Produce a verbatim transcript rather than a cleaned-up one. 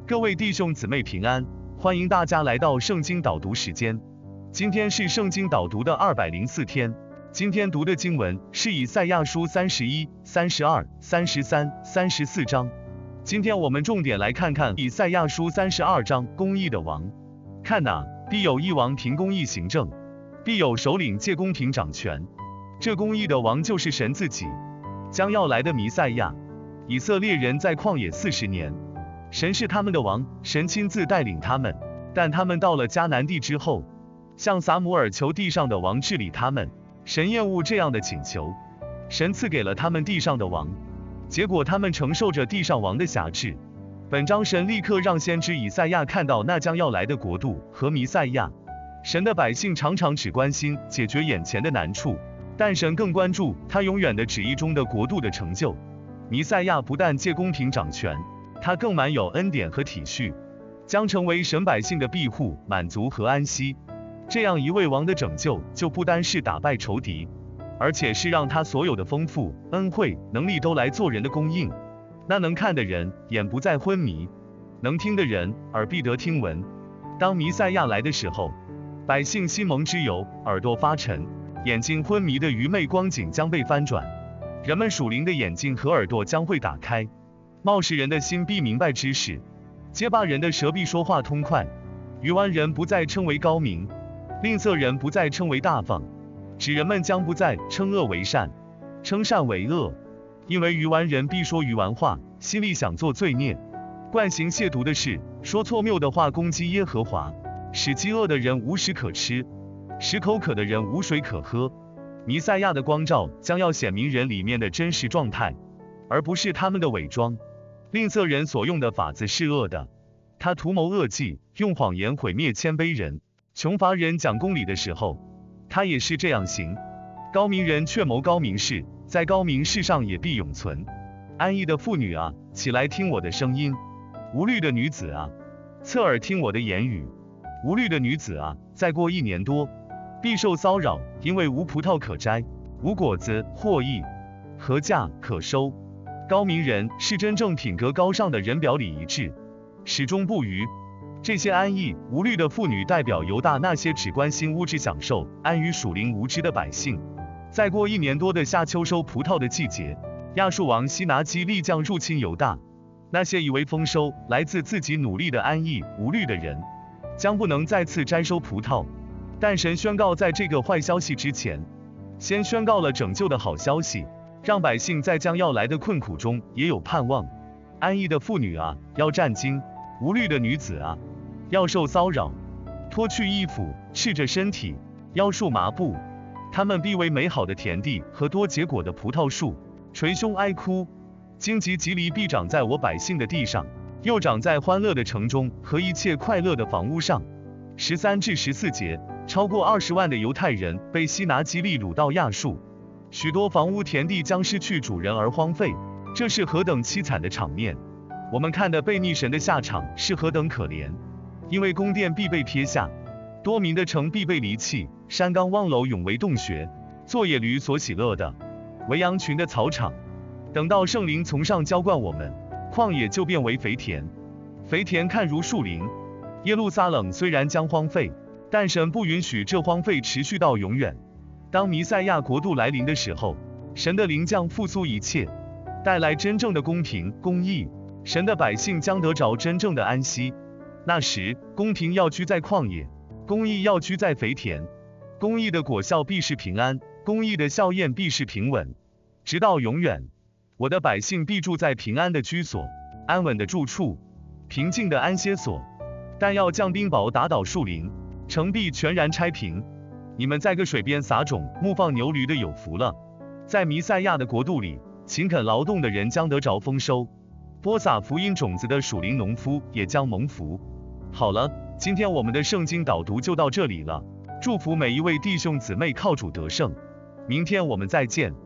各位弟兄姊妹平安，欢迎大家来到圣经导读时间。今天是圣经导读的二百零四天。今天读的经文是以赛亚书三十一、三十二、三十三、三十四章。今天我们重点来看看以赛亚书三十二章公义的王。看哪，必有一王凭公义行政，必有首领借公平掌权。这公义的王就是神自己，将要来的弥赛亚。以色列人在旷野四十年，神是他们的王，神亲自带领他们。但他们到了迦南地之后，向撒母耳求地上的王治理他们。神厌恶这样的请求，神赐给了他们地上的王，结果他们承受着地上王的辖制。本章神立刻让先知以赛亚看到那将要来的国度和弥赛亚。神的百姓常常只关心解决眼前的难处，但神更关注他永远的旨意中的国度的成就。弥赛亚不但借公平掌权，他更满有恩典和体恤，将成为神百姓的庇护、满足和安息。这样一位王的拯救，就不单是打败仇敌，而且是让他所有的丰富、恩惠、能力都来做人的供应。那能看的人眼不再昏迷，能听的人耳必得听闻。当弥赛亚来的时候，百姓心蒙脂油，耳朵发沉，眼睛昏迷的愚昧光景将被翻转，人们属灵的眼睛和耳朵将会打开。冒失人的心必明白知识，结巴人的舌必说话通快。愚顽人不再称为高明，吝啬人不再称为大方，指人们将不再称恶为善，称善为恶。因为愚顽人必说愚顽话，心里想做罪孽，惯行亵渎的事，说错谬的话攻击耶和华，使饥饿的人无食可吃，使口渴的人无水可喝。弥赛亚的光照将要显明人里面的真实状态，而不是他们的伪装。吝啬人所用的法子是恶的，他图谋恶计，用谎言毁灭谦卑人。穷乏人讲公理的时候，他也是这样行。高明人却谋高明事，在高明事上也必永存。安逸的妇女啊，起来听我的声音；无虑的女子啊，侧耳听我的言语。无虑的女子啊，再过一年多，必受骚扰，因为无葡萄可摘，无果子获益，禾稼可收。高明人是真正品格高尚的人，表里一致，始终不渝。这些安逸无虑的妇女代表犹大那些只关心物质享受、安于属灵无知的百姓。再过一年多的夏秋收葡萄的季节，亚述王西拿基立将入侵犹大。那些以为丰收来自自己努力的安逸无虑的人，将不能再次摘收葡萄。但神宣告，在这个坏消息之前，先宣告了拯救的好消息，让百姓在将要来的困苦中也有盼望。安逸的妇女啊，要战惊；无虑的女子啊，要受骚扰，脱去衣服，赤着身体，腰束麻布。他们必为美好的田地和多结果的葡萄树捶胸哀哭。荆棘蒺藜必长在我百姓的地上，又长在欢乐的城中和一切快乐的房屋上。十三至十四节，超过二十万的犹太人被西拿基立掳到亚述，许多房屋田地将失去主人而荒废。这是何等凄惨的场面！我们看的悖逆神的下场是何等可怜！因为宫殿必被撇下，多民的城必被离弃，山冈望楼永为洞穴，做野驴所喜乐的，为羊群的草场。等到圣灵从上浇灌我们，旷野就变为肥田，肥田看如树林。耶路撒冷虽然将荒废，但神不允许这荒废持续到永远。当弥赛亚国度来临的时候，神的灵将复苏一切，带来真正的公平公义，神的百姓将得着真正的安息。那时，公平要居在旷野，公义要居在肥田。公义的果效必是平安，公义的效验必是平稳，直到永远。我的百姓必住在平安的居所，安稳的住处，平静的安歇所。但要降冰雹打倒树林，城必全然拆平。你们在个水边撒种，牧放牛驴的有福了。在弥赛亚的国度里，勤恳劳动的人将得着丰收，播撒福音种子的属灵农夫也将蒙福。好了，今天我们的圣经导读就到这里了。祝福每一位弟兄姊妹靠主得胜。明天我们再见。